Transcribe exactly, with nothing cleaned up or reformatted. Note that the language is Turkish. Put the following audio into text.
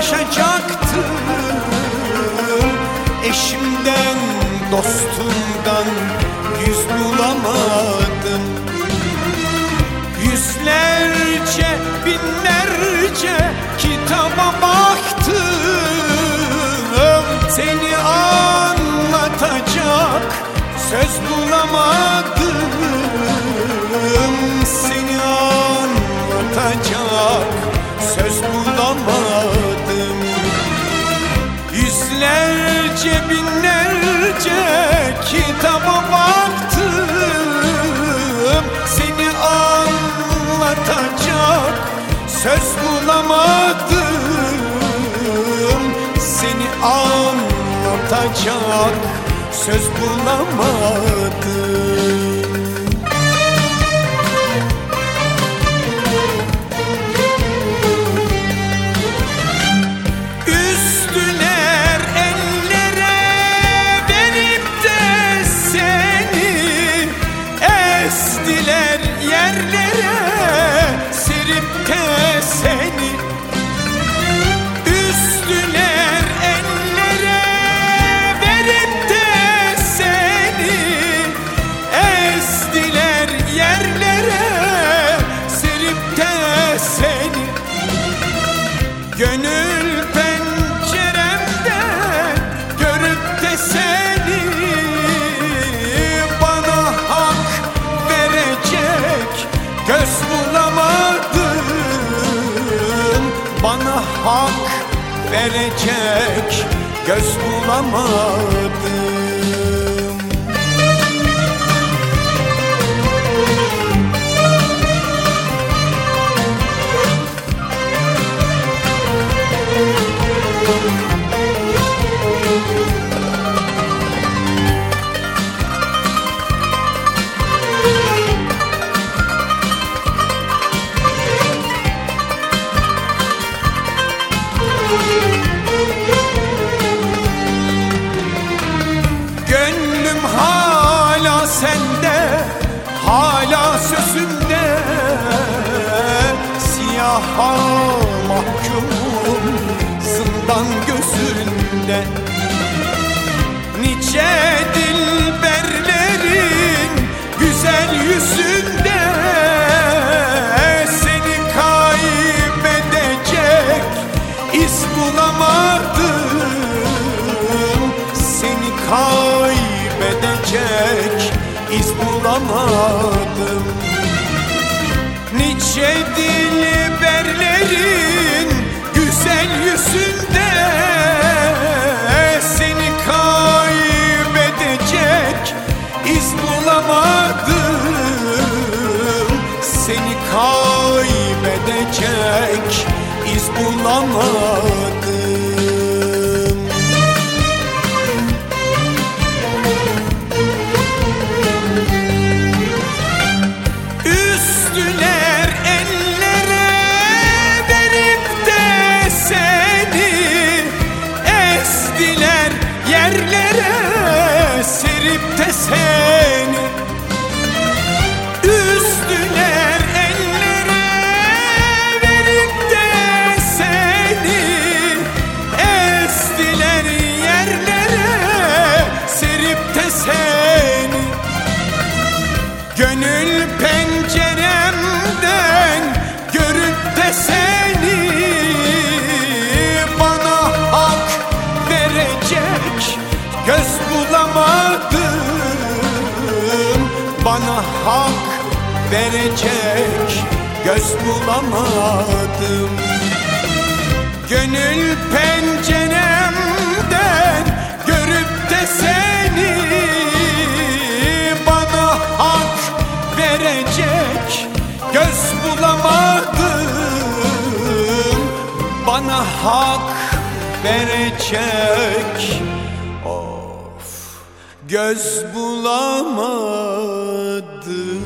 paylaşacaktım. Eşimden, dostumdan yüz bulamadım. Yüzlerce, binlerce kitaba baktım. Seni anlatacak söz bulamadım. Seni anlatacak söz bulamadım. Yüzlerce, binlerce kitaba baktım. Seni anlatacak söz bulamadım. Seni anlatacak söz bulamadım. Gönül penceremden görüp de seni, bana hak verecek göz bulamadım. Bana hak verecek göz bulamadım. Gönlüm hala sende, hala sözünde. Siyaha mahkumum zindan gözünde. Nice dilberlerin güzel yüzünde. Seni kaybedecek iz bulamadım. Seni kaybedecek iz bulamadım. Nice dilberlerin güzel yüzünde. Seni kaybedecek iz bulamadım. Seni kaybedecek iz bulamadım. Üstüler ellere verip de seni, ezdiler yerlere serip de seni. Üstüler ellere verip de seni, ezdiler yerlere serip de seni. Gönül penceremden görüp de seni, bana hak verecek göz bulamadım. Bana hak verecek göz bulamadım. Gönül penceremden görüp de seni, bana hak verecek göz bulamadım. Bana hak verecek of göz bulamadım.